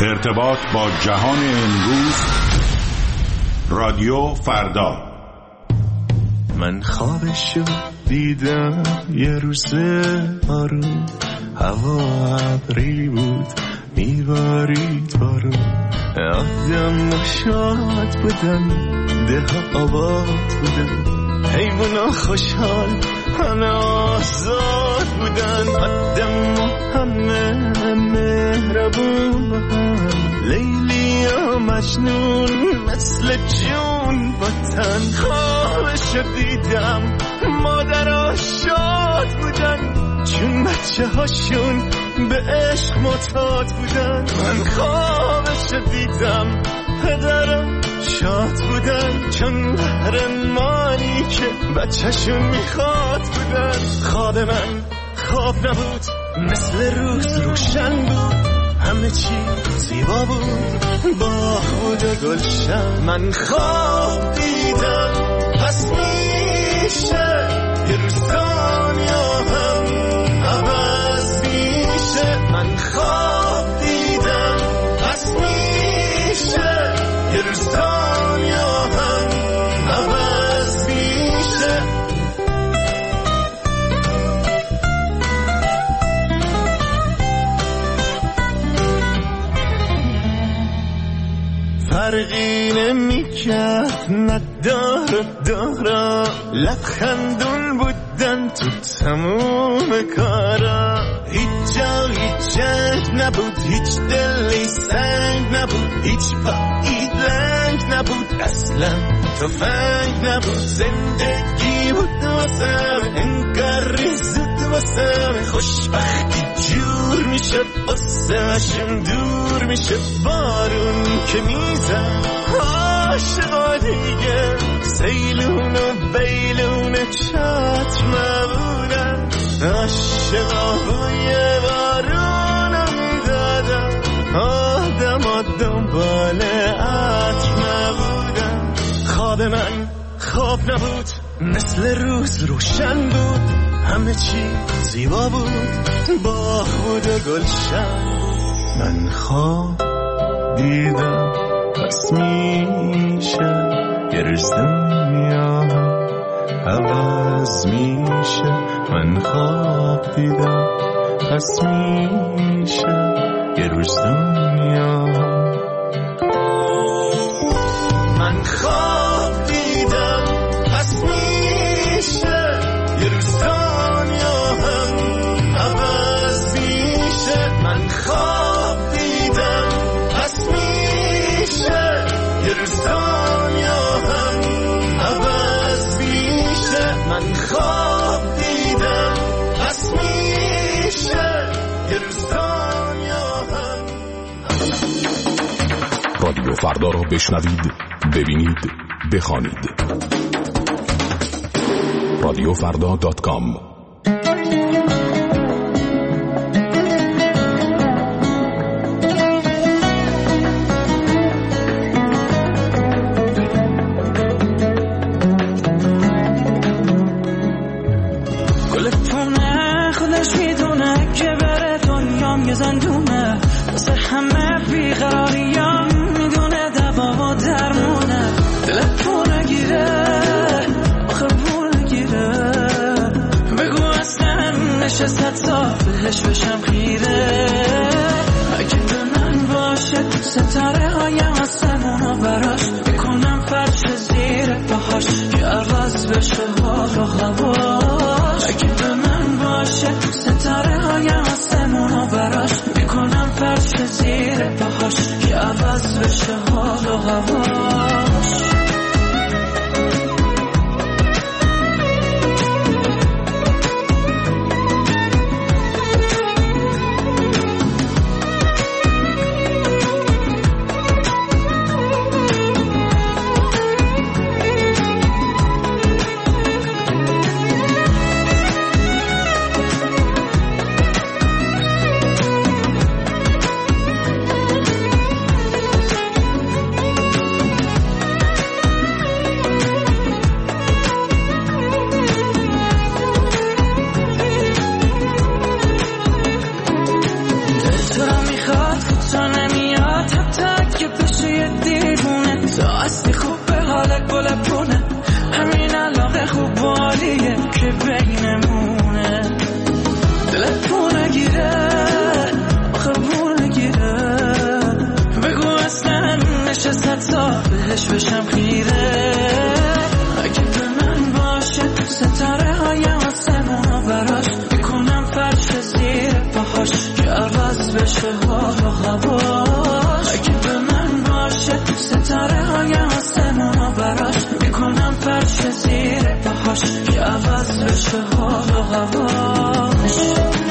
ارتباط با جهان امروز. رادیو فردا. من خوابشو دیدم یه روز آروم، هوا ابری بود میبارید بارون، آدم شاد بودن، ده آباد بودن، حیونا خوشحال همه آزاد بودن، آدم همه مهربون هم، لیلی و مجنون مثل جون با تن. خوابشو دیدم مادرها شاد بودن چون بچه هاشون به عشق معتاد بودن. من خوابشو دیدم پدرم شاد بودن چون قهرمانی که بچه‌شون میخواد بودن. خواب من خواب نبود، مثل روز روشن بود، همه چی زیبا بود با خود گلشن. من خواب دیدم پس میشه یه روز دنیا هم عوض میشه. من خواب دیدم پس میشه یه روز دنیا هم عوض میشه. فرقی نمیکرد نداره لبخندون بودن تو تموم کارا. هیچ جا هیچ جنگ نبود، هیچ دلی سنگ نبود، هیچ پایی لنگ نبود، اصلا تفنگ نبود. زندگی بود واسم انگار ریزود واسم، خوشبختی جور میشد واسمشون دور میشه. بارون که میزن عاشقا دیگه سیلون و بیلون چتر نبودن، عاشقا بوی بارون میدادن، آدم دنبال عطر نبودن. خواب من خواب نبود، مثل روز روشن بود، همه چی زیبا بود با خود گلشن. من خواب دیدم پس میشه یه روز دنیا عوض میشه. من خواب دیدم پس میشه یه روز دنیا. من خواب دیدم پس میشه یه روز دنیا هم عوض میشه. من خواب دیدم پس میشه یه روز دنیا هم عوض میشه. من خواب دیدم پس میشه یه روز دنیا هم. رادیو فردا را بشنوید، ببینید، بخوانید. رادیوفردا.com. گل پونه خودش میدونه که بره دنیام یه زندونه، واسه همه بیقراریام میدونه دوا و درمونه. دل پونه گیره آخه پونه گیره، بگو اصلا نشست تا بهش بشم خیره. اگه به من باشه ستاره های آسمون و براش میکنم فرش زیر پاهاش که عوض بشه حال و هواش. اگه به من باشه ستاره های آسمون و براش میکنم فرش زیر پاهاش که عوض بشه حال و هواش. بهش بشم خیره. اگه به من باشه ستاره های آسمونا براش میکنم فرش زیر پاهاش که عوض بشه حال و هواش. اگه به من باشه ستاره های آسمونا براش میکنم فرش زیر پاهاش که عوض بشه حال و هواش.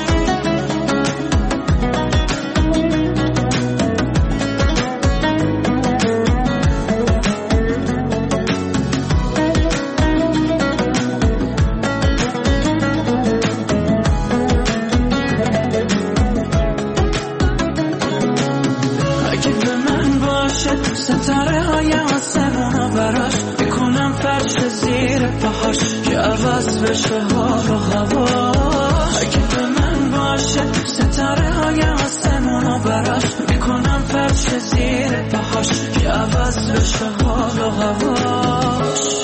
ستاره های آسمونا براش میکنم فرش زیر پاهاش که عوض بشه حال و هواش. اگه به من باشه ستاره های آسمونا براش میکنم فرش زیر پاهاش که عوض بشه حال و هواش.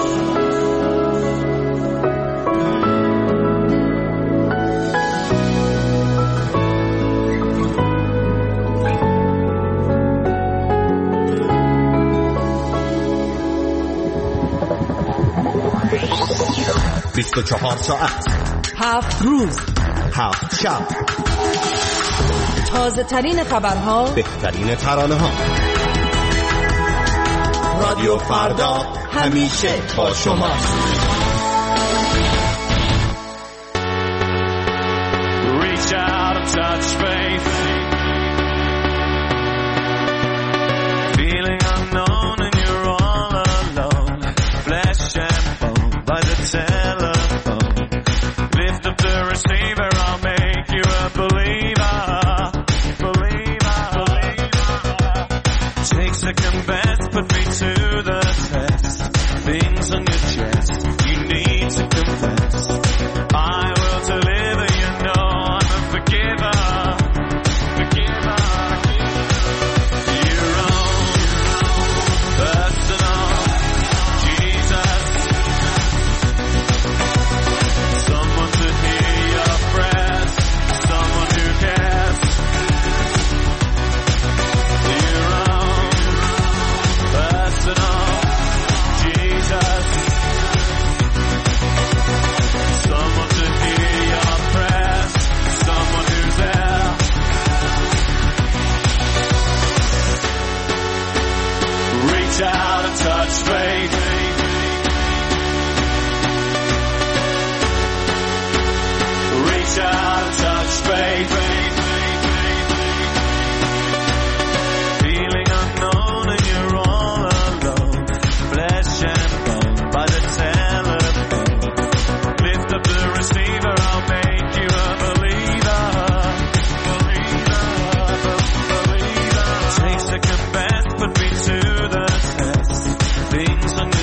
بیست و 24 ساعت 7 روز 7 شب، تازه ترین خبرها، بهترین ترانه ها. رادیو فردا همیشه با شماست. Reach out and touch faith, feeling unknown and you're all alone. Flesh and bone by the telephone. Lift up the receiver, I'll make you a believer. Take second best, put me to the test. Things on your chest, you need to confess. I will deliver, you know I'm a forgiver. Your own personal Jesus. Someone to hear your prayers, someone who cares. Your own personal Jesus. Someone to hear your prayers, someone who's there. Reach out and touch faith. Reach out and touch faith. Feeling unknown and you're all alone. Flesh and bone by the telephone. Lift up the receiver, I'll make you a believer. Take second best, put me to the test. Things on your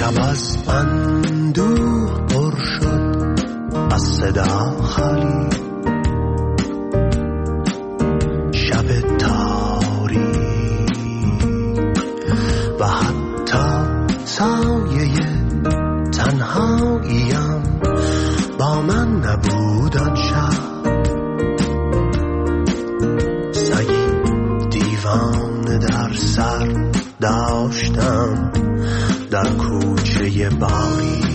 شب از اندوه پر شد از صدا خالی، شب تاریک و حتی سایه تنهاییم با من نبود آن شب. سگی دیوانه در سر داشتم در کوچه باری،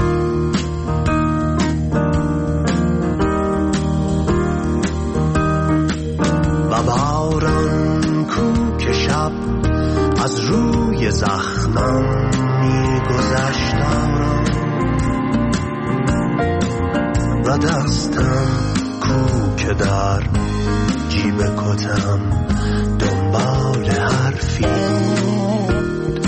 و باران کو که شب از روی زخمم می‌گذشت آرام، و دستم کو که در جیب کتم دنبال حرفی بود.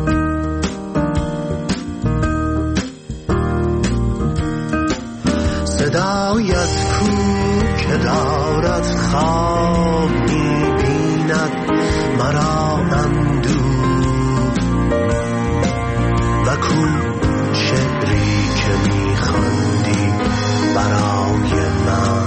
صدایت کو که دارد خواب می‌بیند مرا اندوه، و کو شعری که می‌خواندی برای من.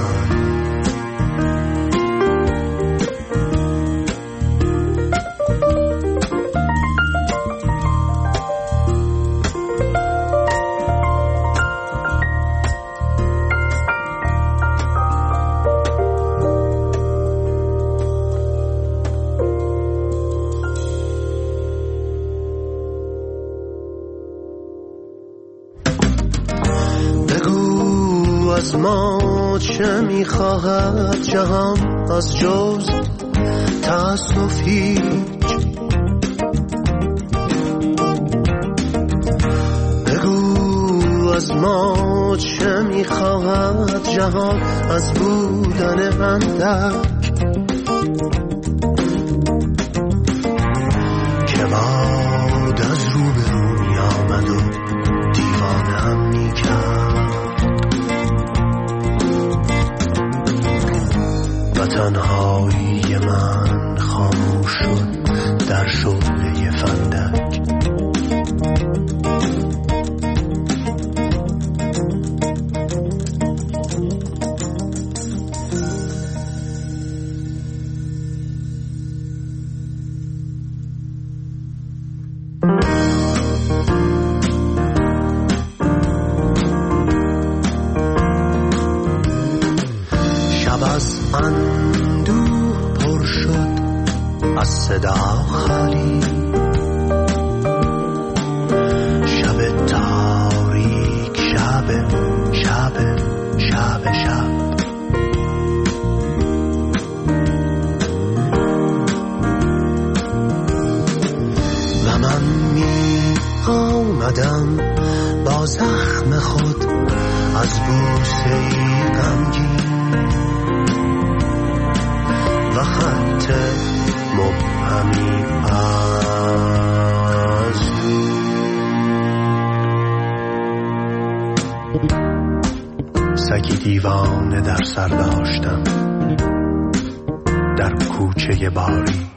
از ما چه میخواهد جهان از جز تأسف هیچ؟ بگو از ما چه میخواهد جهان از بودن اندک که باد از رو به رو می آمد و دیوانم میکرد، و تنهایی من خاموش شد در شعله فندک. شب از اندوه پر شد از صدا خالی، شب تاریک، شب شب شب شب. و من می آمدم با زخم خود از بوسه‌ای غمگین و خط مبهمی از سگی دیوانه در سر داشتم در کوچه باری،